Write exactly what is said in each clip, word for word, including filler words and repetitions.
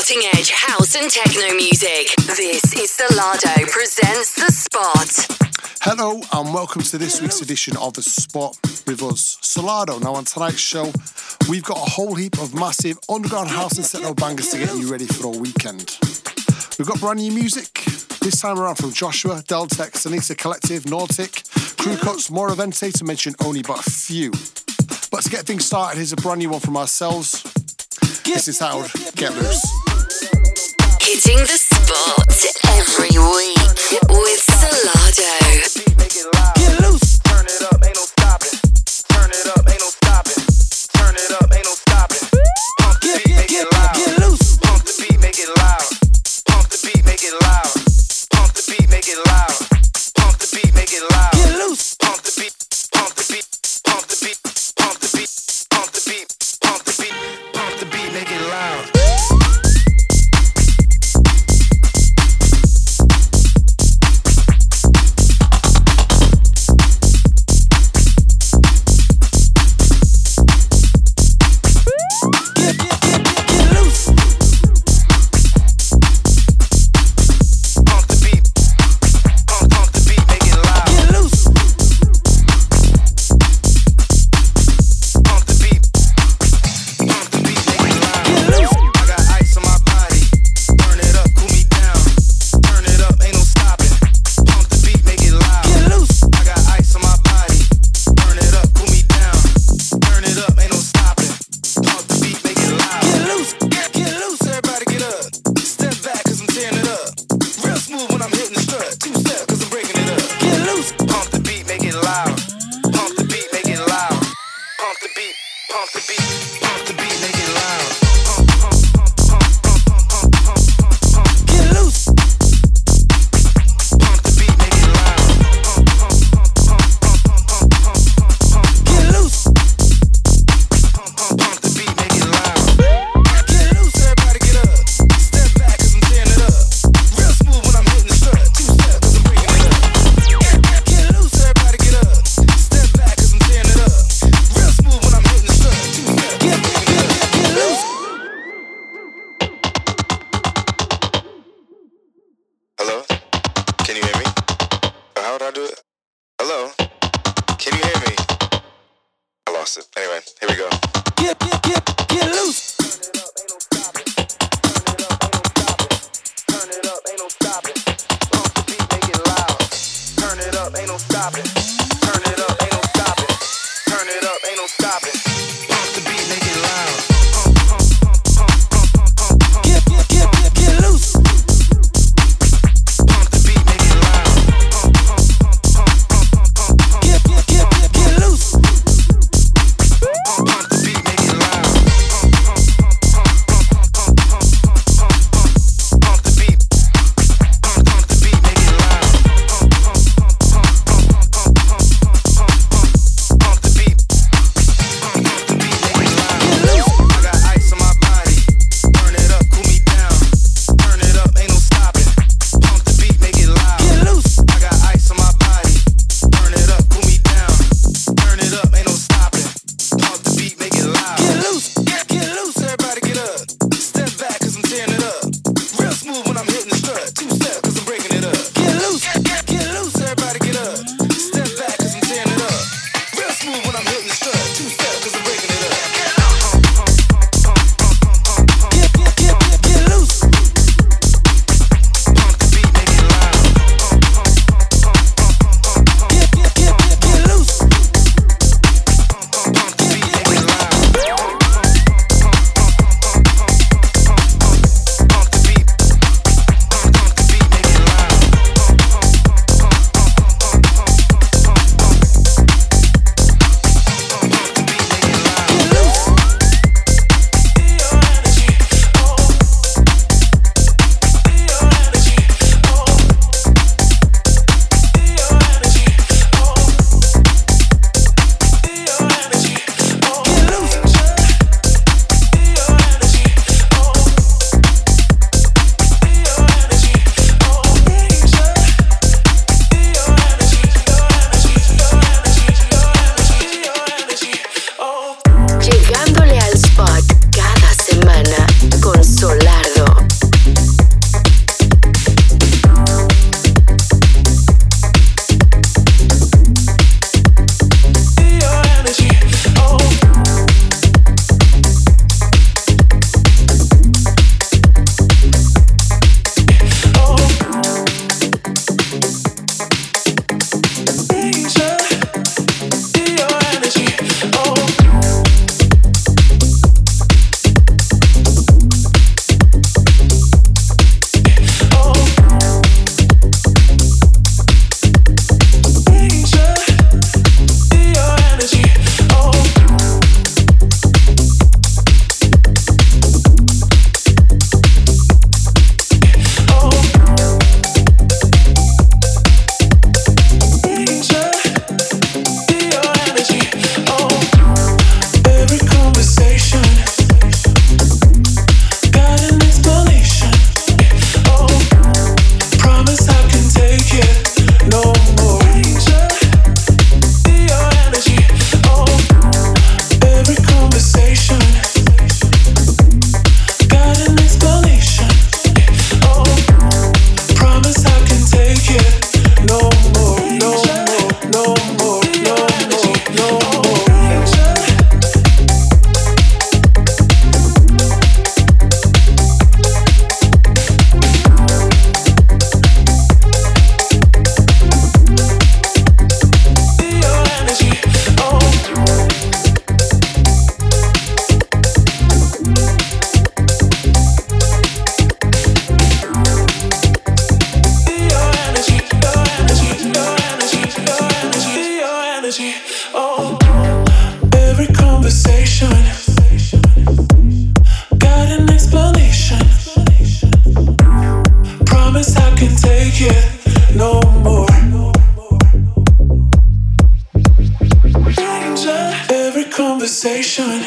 cutting-edge house and techno music. This is Solardo presents The Spot. Hello and welcome to this week's edition of The Spot with us, Solardo. Now on tonight's show, we've got a whole heap of massive underground house and techno bangers to get you ready for a weekend. We've got brand new music, this time around from Joshua, Deltec, Sanita Collective, Nautic, Crew Cuts, Moravente, to mention only but a few. But to get things started, here's a brand new one from ourselves. This is titled Get Loose. Hitting the spot every week with Solardo. Get loose. Turn it up, ain't no stopping. Turn it up, ain't no stopping. Turn it up, ain't no stopping. Pump the beat, make it loud. Get loose. Pump the beat, make it loud. Pump the beat, make it loud. Pump the beat, make it loud. Pump the beat, make it loud. Get loose. Pump the beat, pump the beat, pump the beat, pump the beat, pump the beat, pump the beat, pump the beat, make it loud.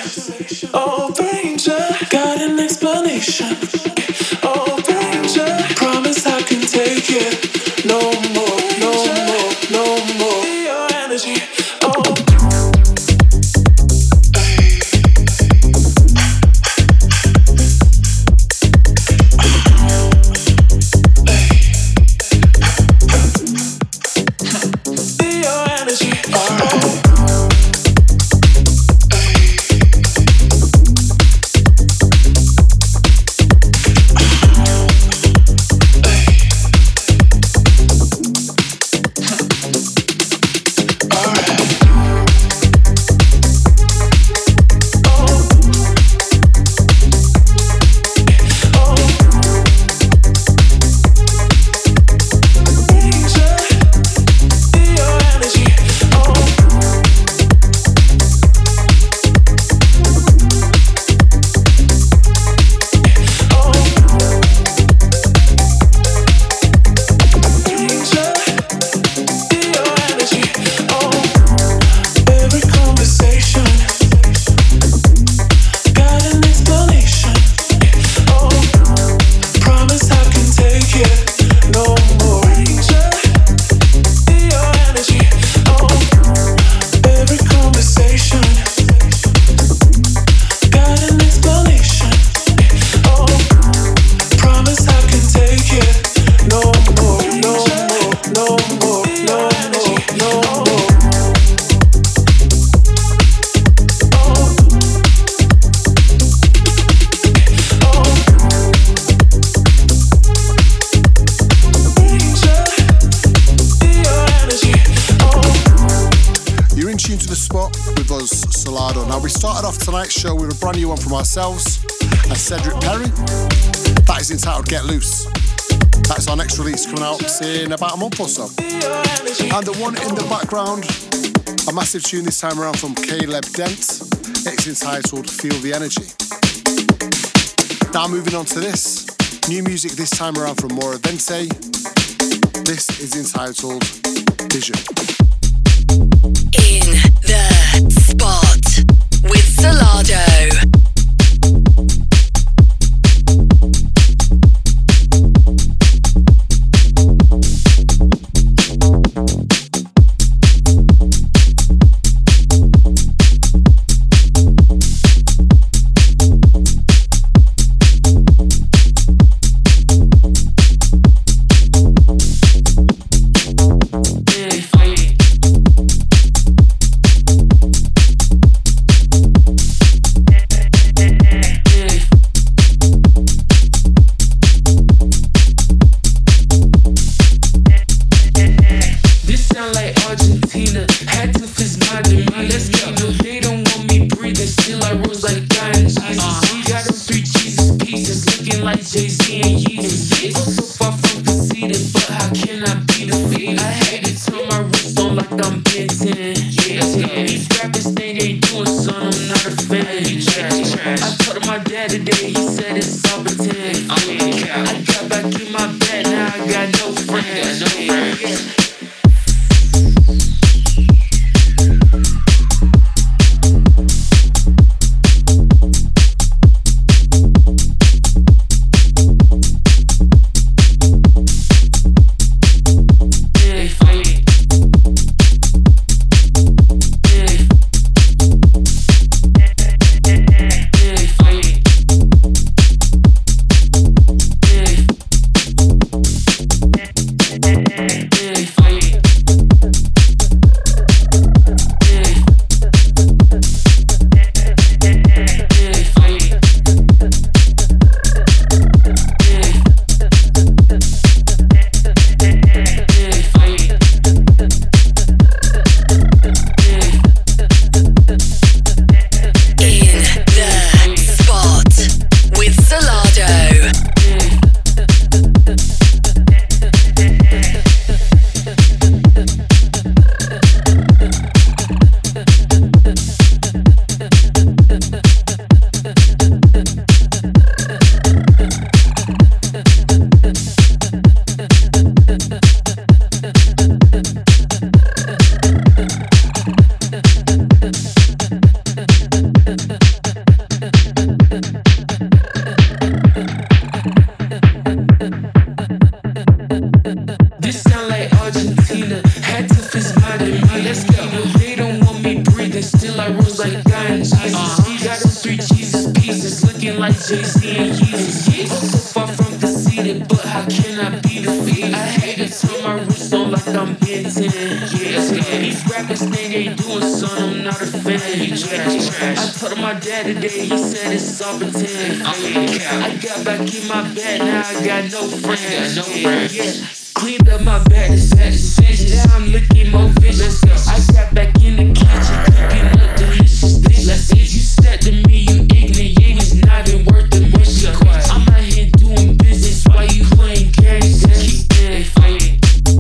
Oh, Ranger, got an explanation. Oh, Ranger, promise I can take it. No more, no more, no more. Your energy. Oh. Tonight's show with a brand new one from ourselves and Cedric Perry. That is entitled Get Loose. That's our next release coming out in about a month or so. And the one in the background, a massive tune this time around from Caleb Dent. It's entitled Feel the Energy. Now moving on to this. New music this time around from Maura Vente. This is entitled Vision. In the spot with Solardo. Yeah. I'm Ben ten. Yeah, these rappers think they doing something, I'm not a fan. You trash, trash. I told my dad today, he said it's all pretend. I got back in my bed, now I got no friends. No friends. Yeah. Cleaned up my bag, it's at the cinch. Now I'm looking more vicious. I got back in the kitchen, cooking up delicious dishes. If you said to me, you ignorant, you was not even worth the mission. I'm out here doing business while you playing games. Keep it fighting.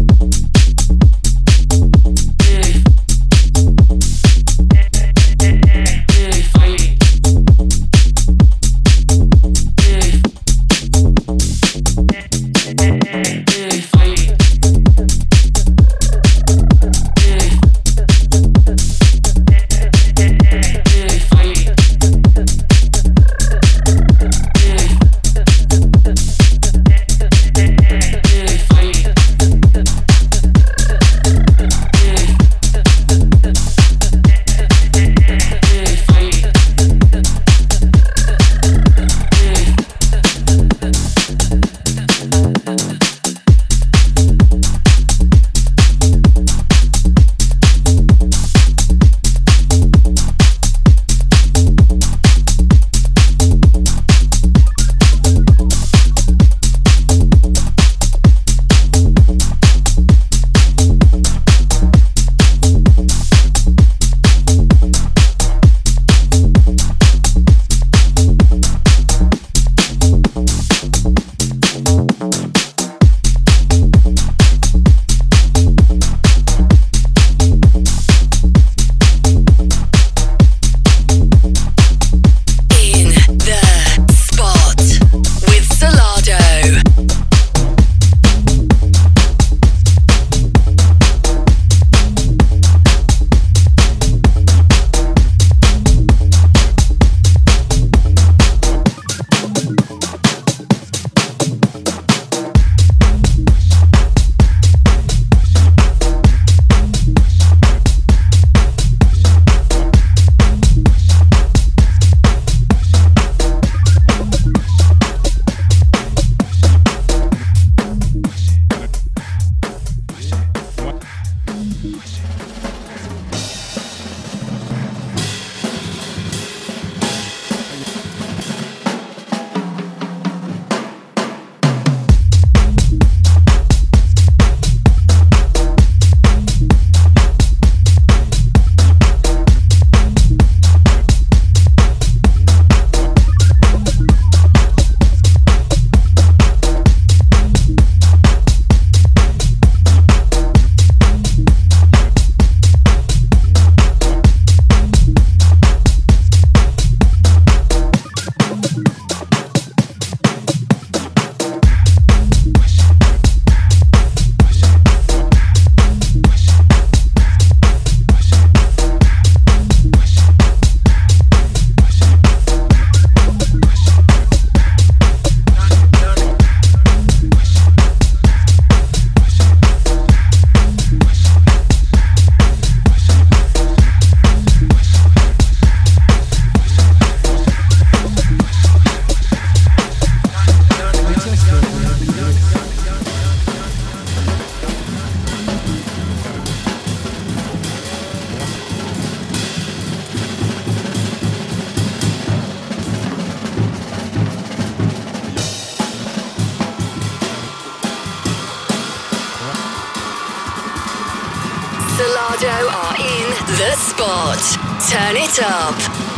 Solardo are in the spot. Turn it up.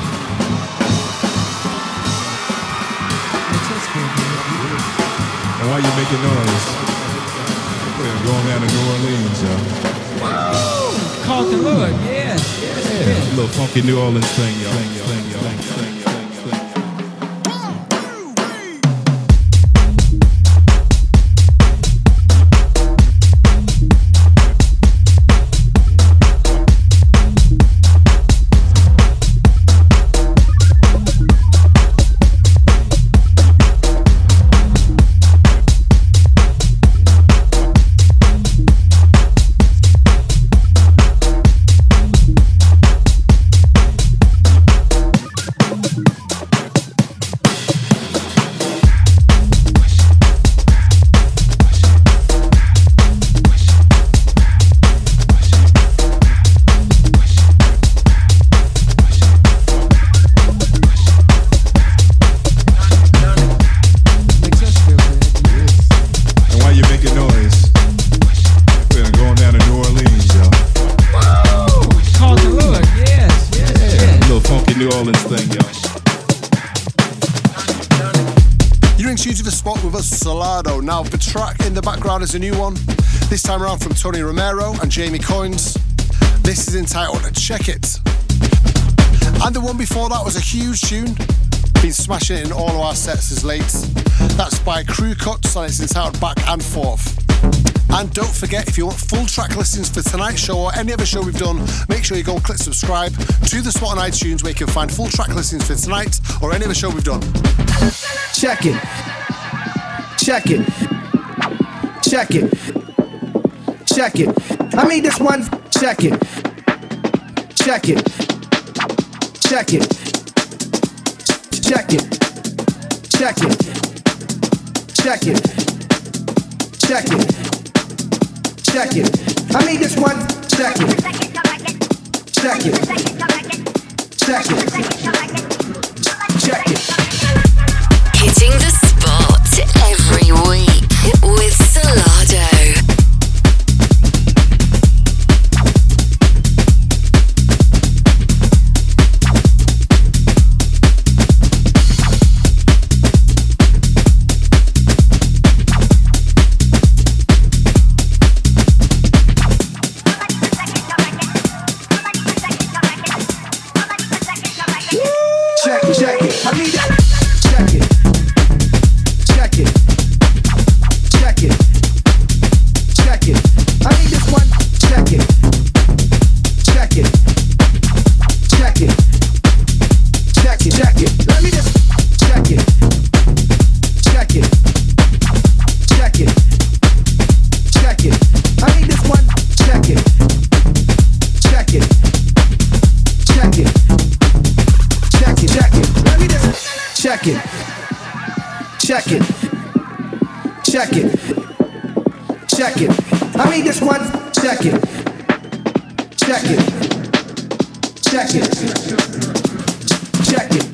And why you making noise? We're going down to New Orleans, y'all. Woo! Carlton Lloyd, yes, yes, yeah. yes. A little funky New Orleans thing, y'all. Thing, y'all. Thing, y'all. Thing, thing, y'all. Solado. Now, the track in the background is a new one, this time around from Tony Romero and Jamie Coynes. This is entitled Check It. And the one before that was a huge tune, been smashing it in all of our sets as late. That's by Crew Cuts and it's entitled Back and Forth. And don't forget, if you want full track listings for tonight's show or any other show we've done, make sure you go and click subscribe to The Spot on iTunes, where you can find full track listings for tonight or any other show we've done. Check it. Check it. Check it. Check it. I mean this one. Check it. Check it. Check it. Check it. Check it. Check it. Check it. Check it. I mean this one. Check it. Check it. Check it. Check it. Hitting the spot every week with Solado. Check it. I need that. Check it. Check it. Check it. Check it. I need this one. Check it. Check it. Check it. Check it. Check it. Let me just check it. Check it. Check it. Check it. I need this one. Check it. Check it. Check it. Check it, check it, let me just check it, check it, check it, check it. I mean this one, check it, check it, check it, check it.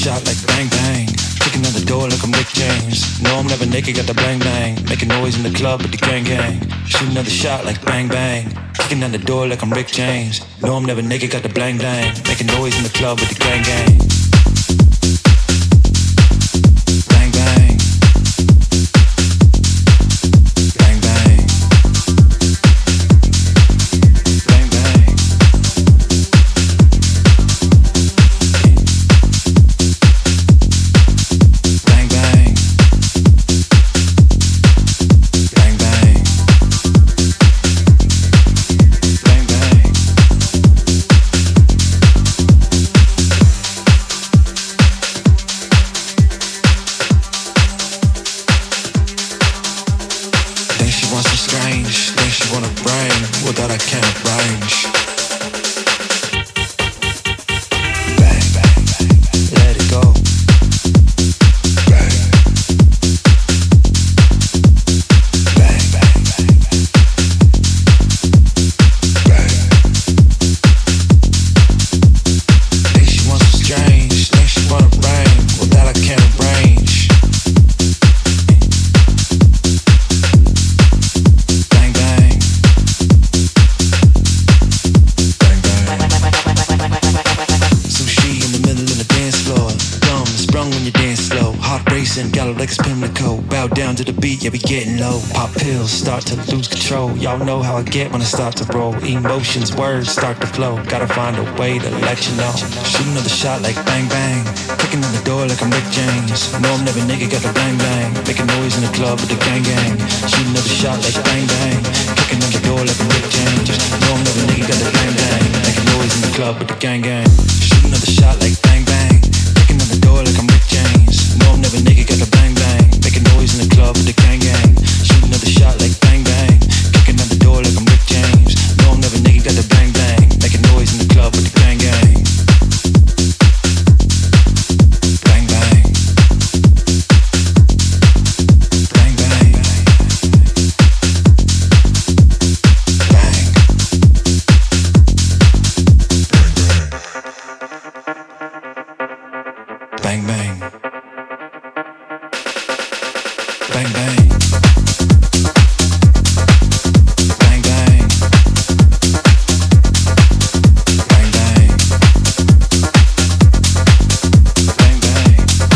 shot like bang bang. Kicking on the door like I'm Rick James. No, I'm never naked, got the bang bang. Making noise in the club with the gang gang. Shoot another shot like bang bang. Kicking on the door like I'm Rick James. No, I'm never naked, got the bang bang. Making noise in the club with the gang gang. Bang bang. Bang bang. Bang bang. Bang bang. Bang bang. Bang bang. Think she wants some strange, think she want a brain, well that I can't arrange. Bang, bang, bang, bang, let it go. Bang. Bang, bang, bang, bang. Bang. Think she wants some strange, think she want a brain, well that I can't arrange. Bang bang. Bang bang. Sushi in the middle of the dance floor. Dumb, sprung when you dance slow. Heart racing, got her legs Pimlico. Bow down to the beat, yeah we getting low. Pop pills, start to lose control. Y'all know how I get when I start to roll. Emotions, words start to flow. Gotta find a way to let you know. Shoot another shot like bang bang. Kicking on the door like I'm Rick James. No, I'm never nigga, got the bang bang. Making noise in the club with the gang gang. Shoot another shot like bang bang. Kicking on the door like I'm Rick James. No, I'm never nigga, got the bang bang. Making noise in the club with the gang gang. Shoot another shot like bang bang. Kicking on the door like I'm Rick James. No, I'm never nigga, got the bang bang. Making noise in the club with the gang gang. Shoot another shot like bang bang. Kicking on the door like I'm Rick James. No, I'm never nigga, got the bang bang. Making noise in the club with the gang gang. Bang bang. Bang bang. Bang. Bang bang. Bang bang. Bang bang. Bang bang. Bang bang.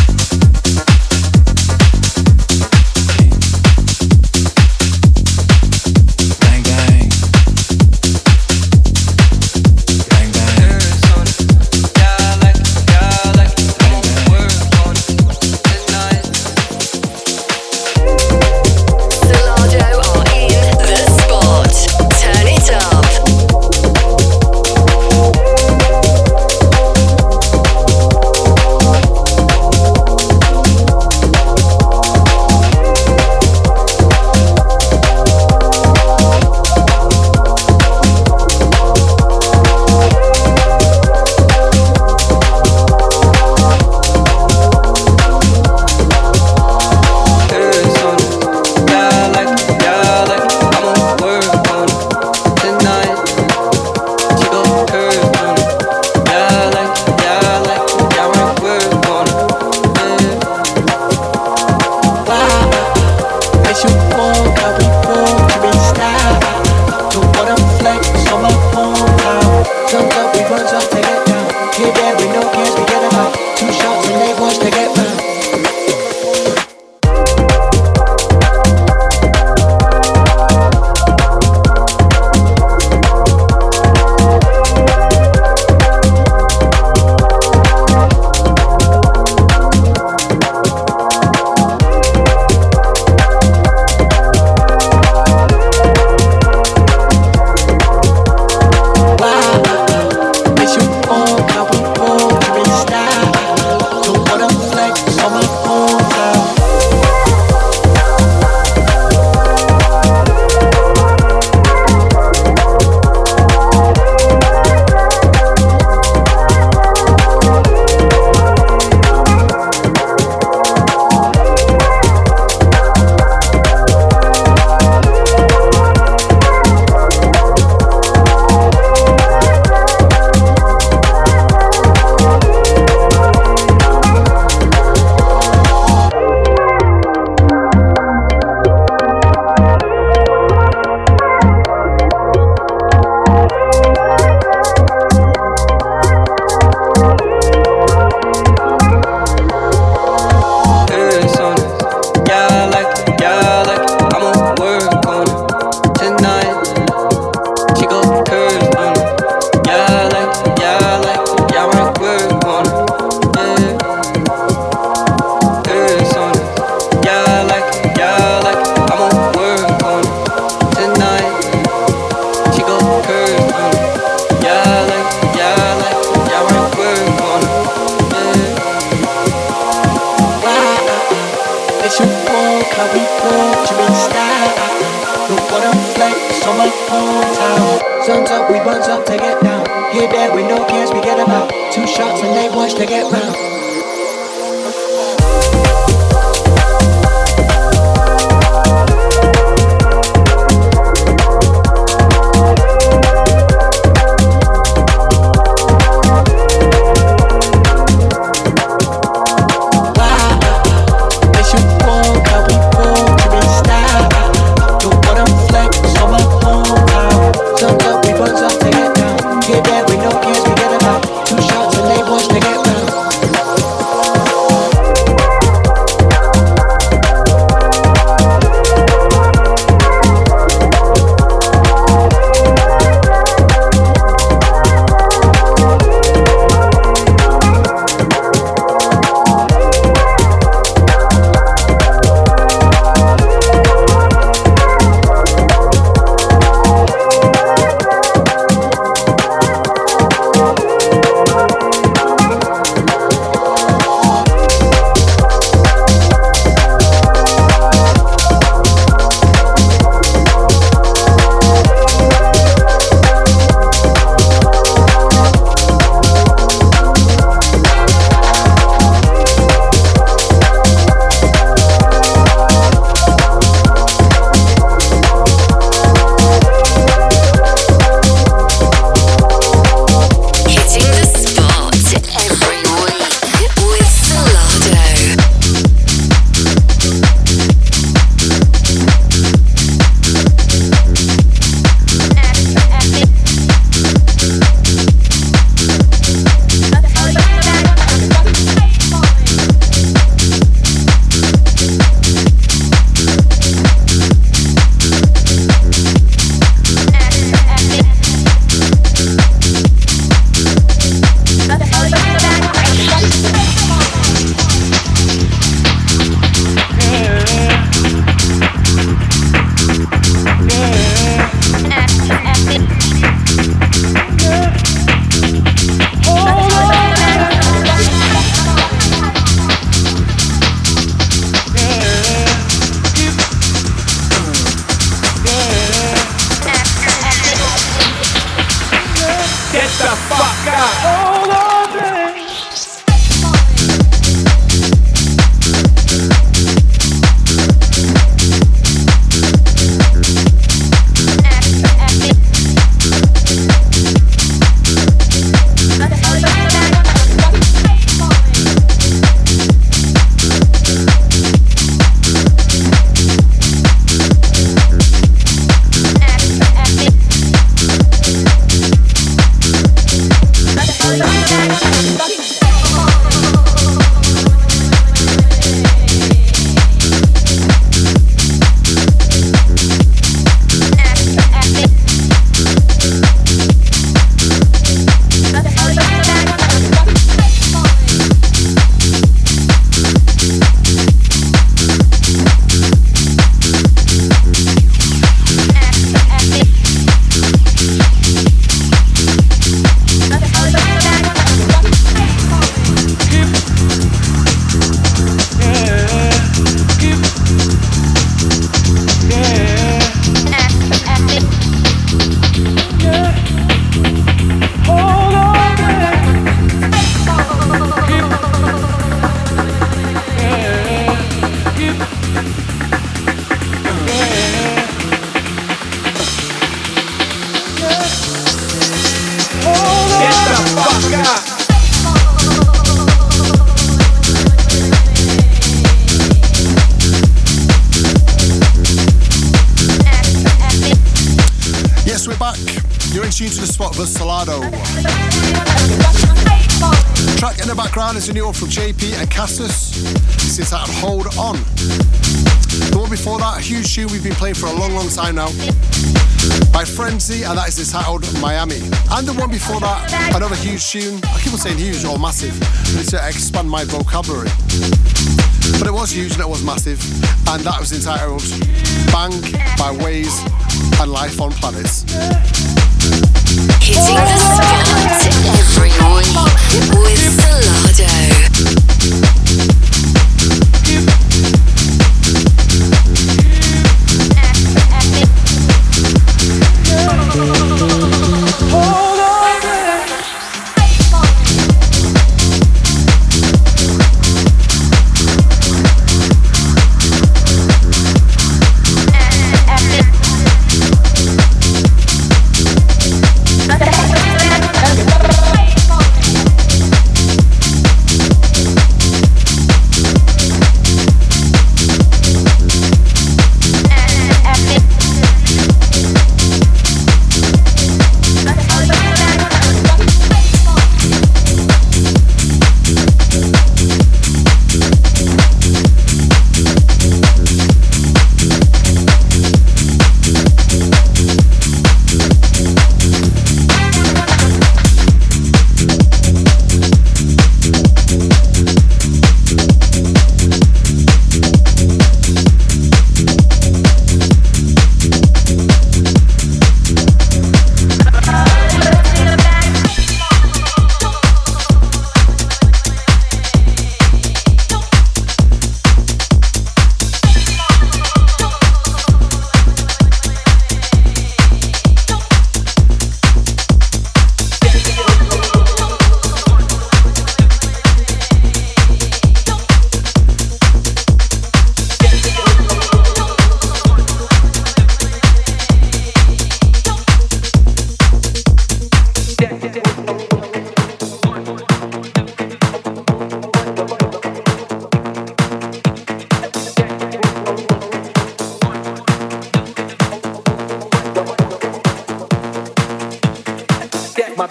Bang bang. Bang bang. Words on it, it's nice. hometown. Suns up, we buns up to get down. Here, there, with no cares, we get about two shots and they watch to get round. Is a new one from J P and Cassus. This is titled Hold On. The one before that, a huge tune we've been playing for a long, long time now, by Frenzy, and that is entitled Miami. And the one before that, another huge tune. I keep on saying huge or massive. I need to expand my vocabulary. But it was huge and it was massive, and that was entitled Bang by Waze and Life on Planets. Hitting the spot every week with Solardo. Yeah.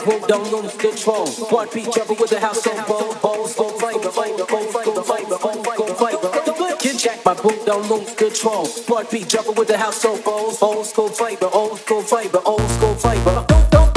groove, don't lose control. One beat jumper with the house on bold, old school flavor, flavor, old school flavor, old school flavor. The good kid Jack, my boot don't lose control. One beat jumper with the house on bold, old school flavor, old school flavor, old school flavor. Don't, don't,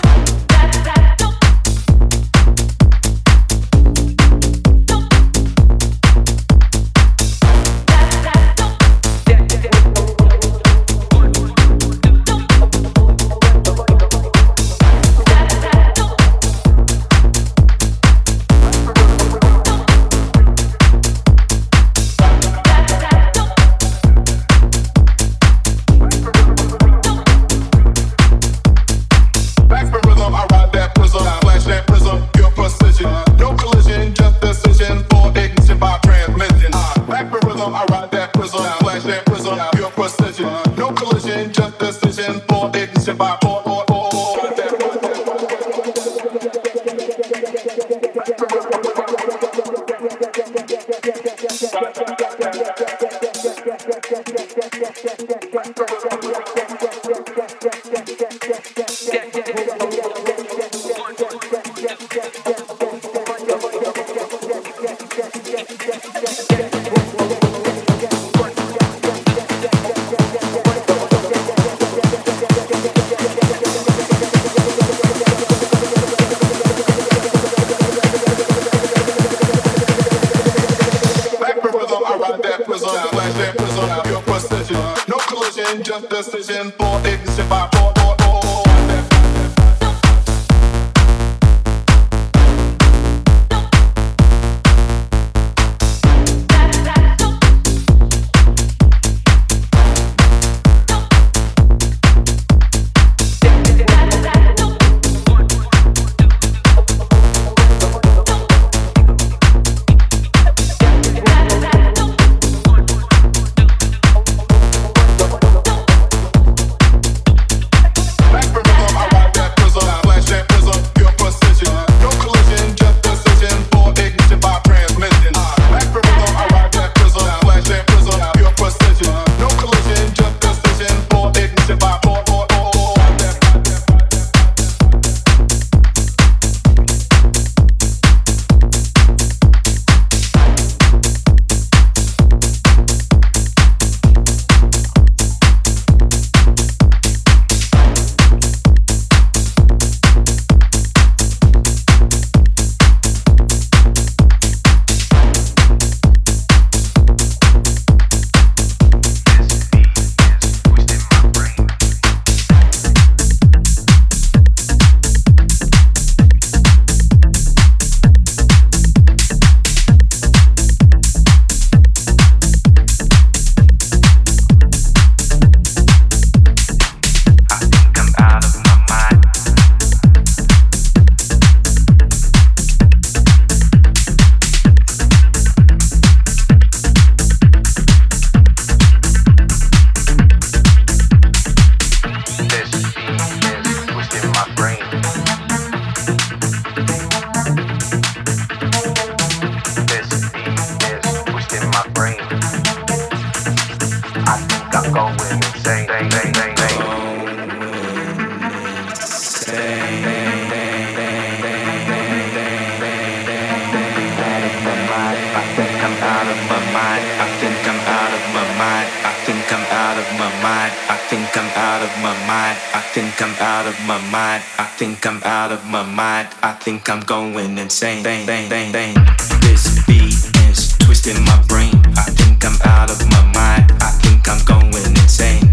think I'm going insane. Bang, bang, bang, bang. This beat is twisting my brain. I think I'm out of my mind. I think I'm going insane.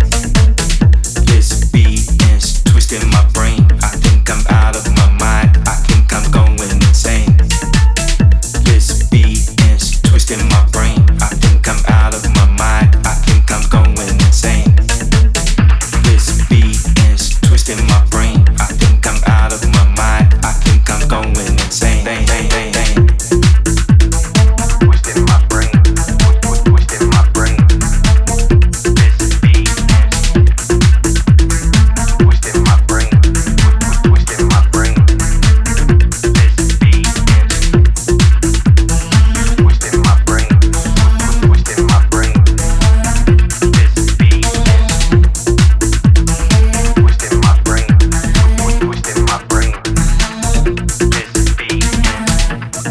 This beat is twisting my brain. I think I'm out of my mind. I think I'm going insane. This beat is twisting my brain. I think I'm out of my mind. I think I'm going insane. This beat is twisting my brain. I think I'm out of my mind. I think I'm going insane. Bang, bang, bang, bang. Twisting my brain. Twisting my brain. This beat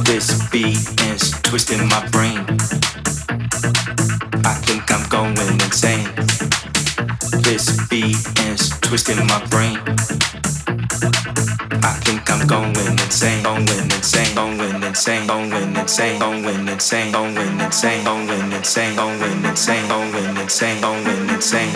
This beat is twisting my brain. I think I'm going insane. This beat is twisting my brain. I think I'm going insane, going insane, going insane, going insane, going insane, going insane, going insane, going insane, going insane, going insane,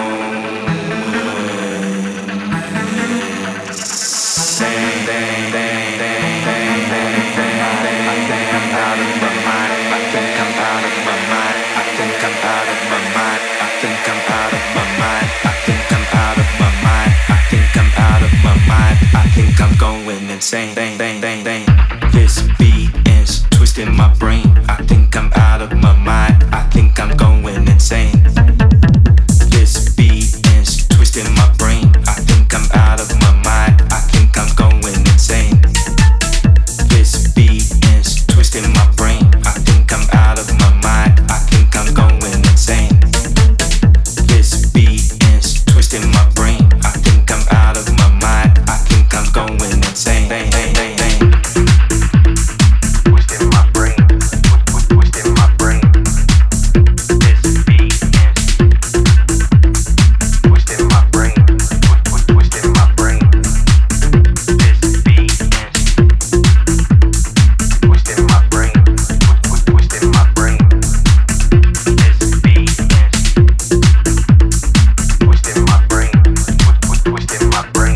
I'm going insane, bang, bang, bang, bang. This beat is twisting my brain. I think I'm out of my mind. I think I'm going insane. This beat is twisting my brain. I think I'm out of my mind. I think I'm going insane. This beat is twisting my brain. I think I'm out of my mind. I think I'm going insane. This beat is twisting my brain. I think I'm out of my mind. I think I'm going insane. Bang, bang, bang, bang. Twisting my brain. Twisting my brain. This beat is twisting my brain. Twisting my brain. This beat is twisting my brain. Twisting my brain. This beat is twisting my brain. Twisting my brain.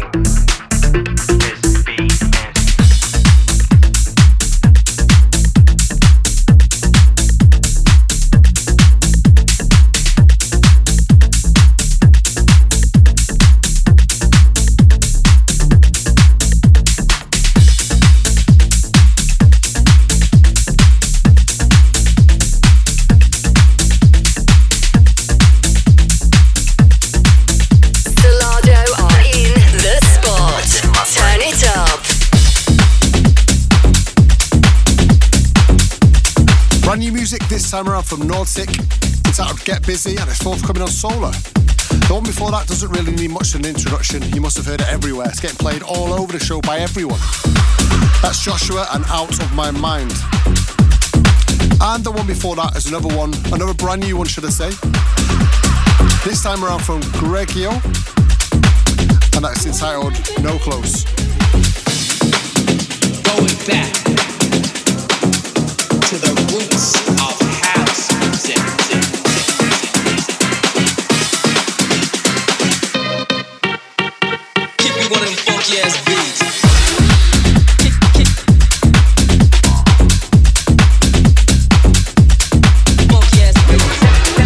Solardo are in the spot. Turn it up. Brand new music this time around from Nordic. It's out of Get Busy and it's forthcoming on Solar. The one before that doesn't really need much of an introduction. You must have heard it everywhere. It's getting played all over the show by everyone. That's Joshua and Out of My Mind. And the one before that is another one, another brand new one, should I say. This time around from Gregio, and that's entitled No Close. Going back to the roots of house music. Give me one of them funky ass beats. Funky ass beats.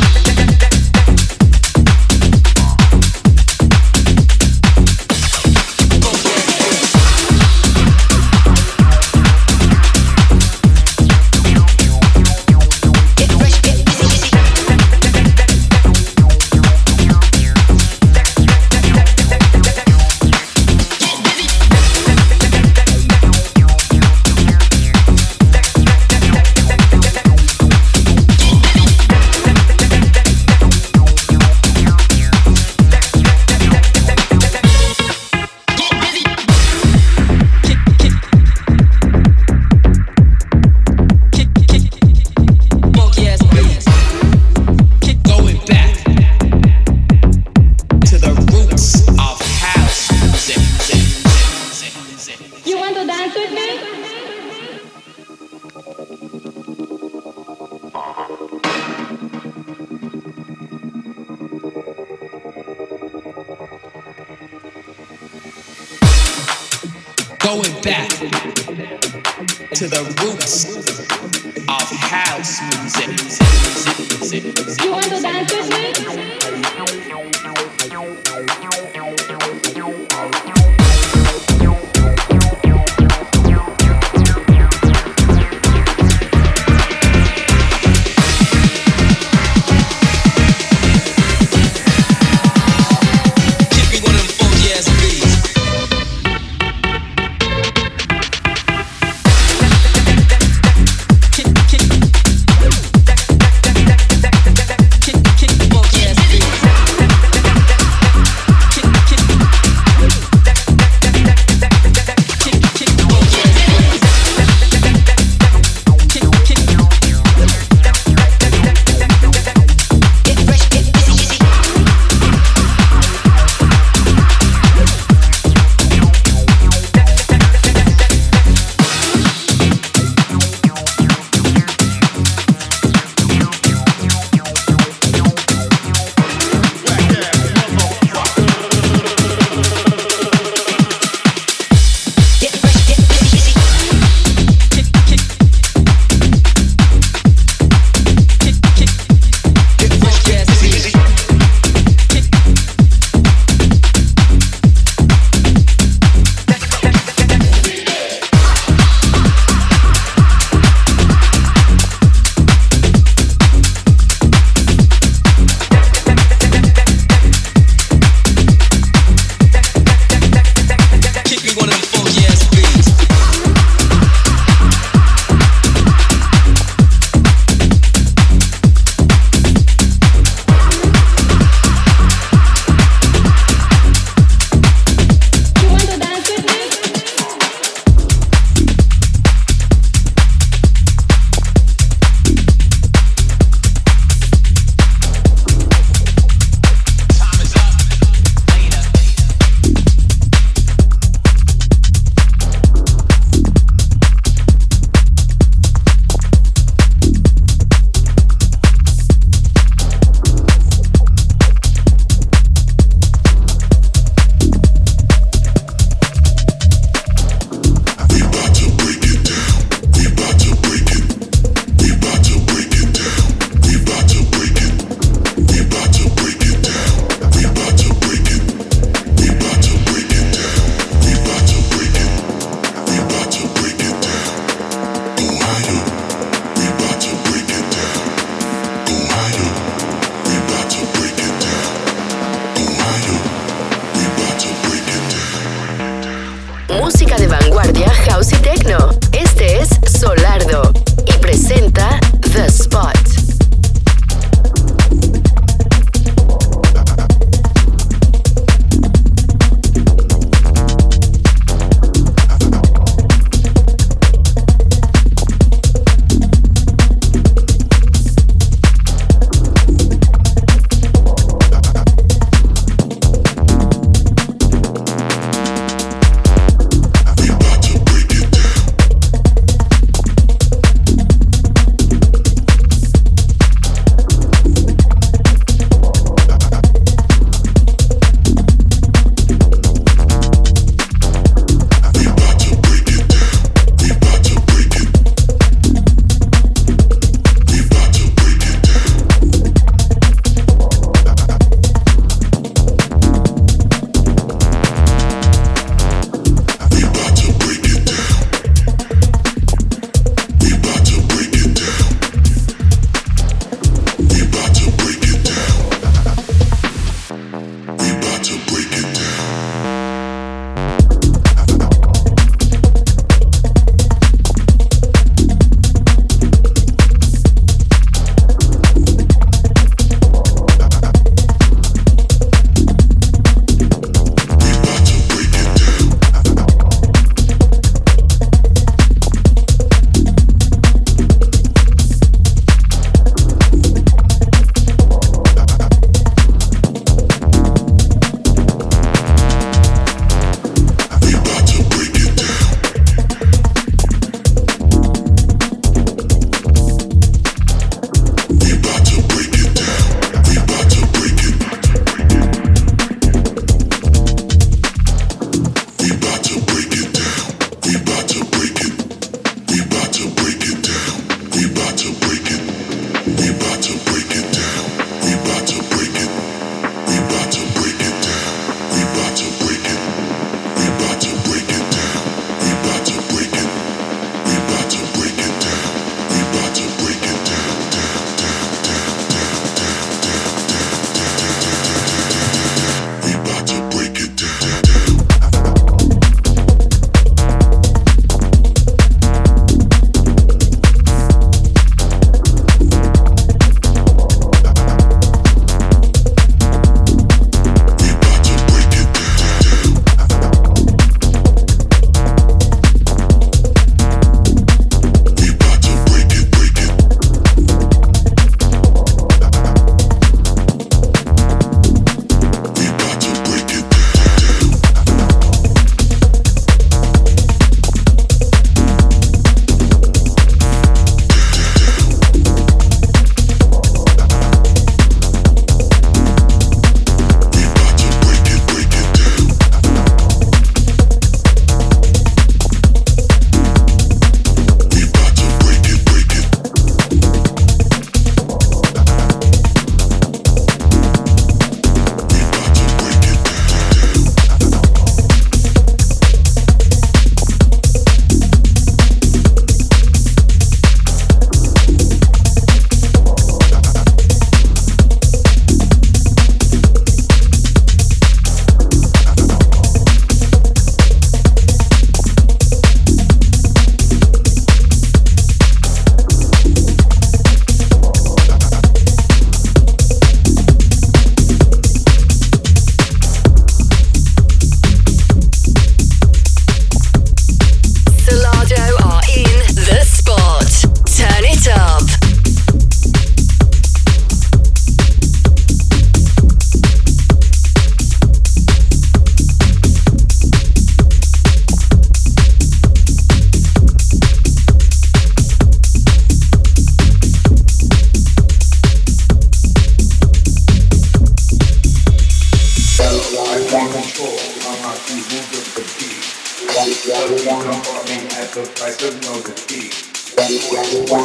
Going back to the roots of house music. You want to dance with me? Kick, kick,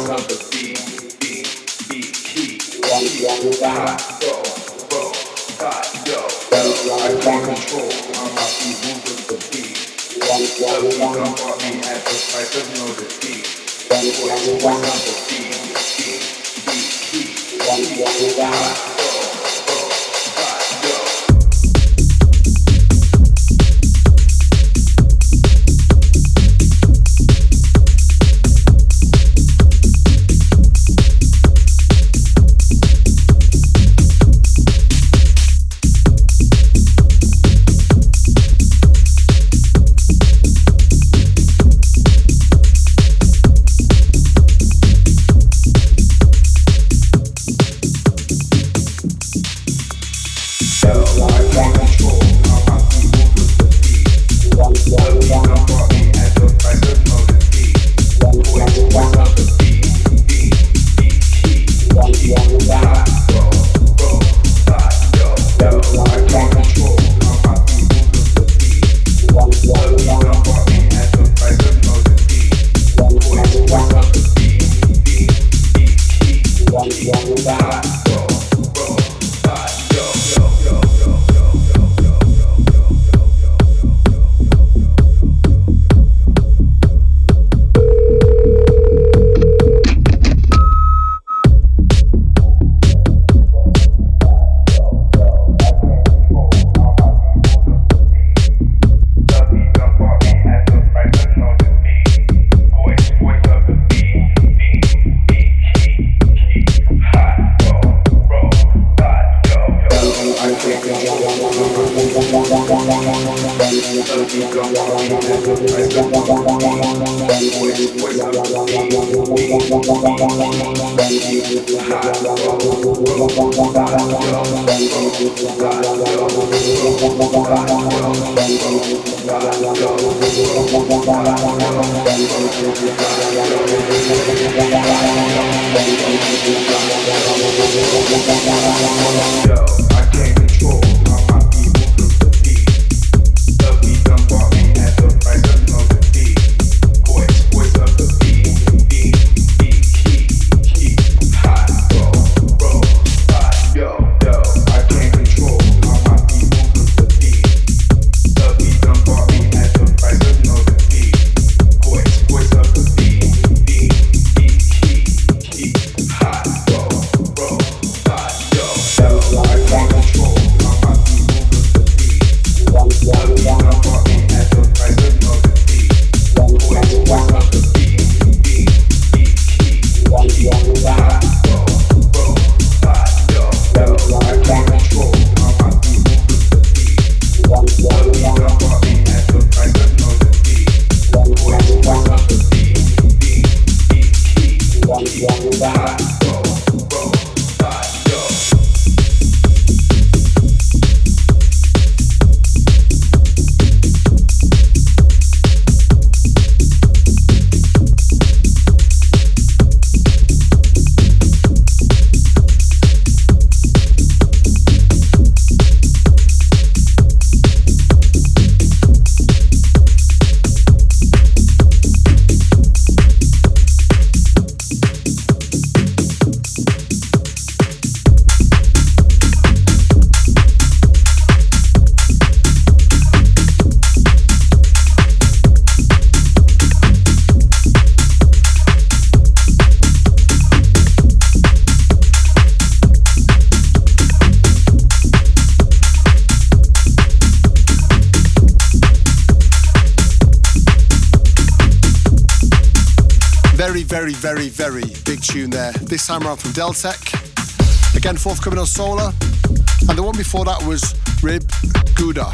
Very, very, very big tune there. This time around from Deltec. Again, forthcoming on Solar. And the one before that was Rib Gouda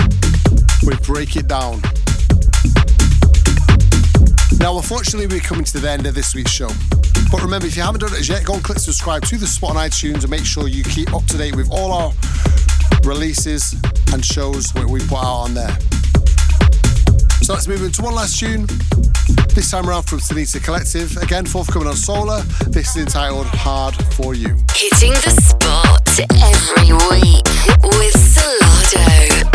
with Break It Down. Now, unfortunately, we're coming to the end of this week's show. But remember, if you haven't done it as yet, go and click subscribe to The Spot on iTunes and make sure you keep up to date with all our releases and shows that we put out on there. So let's move into one last tune. This time around from Sunita Collective. Again, forthcoming on Solar. This is entitled Hard For You. Hitting the spot every week with Solardo.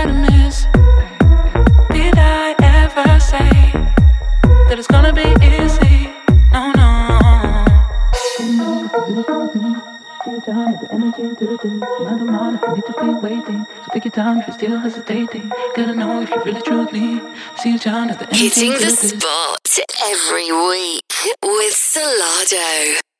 try to miss. Did I ever say that it's gonna be easy? No, no. Take your time, the energy to this. Another mind if you need to be waiting. So pick your time if you're still hesitating. Gotta know if you really truth me. See you down at the energy. Hitting to the this. spot every week with Solardo.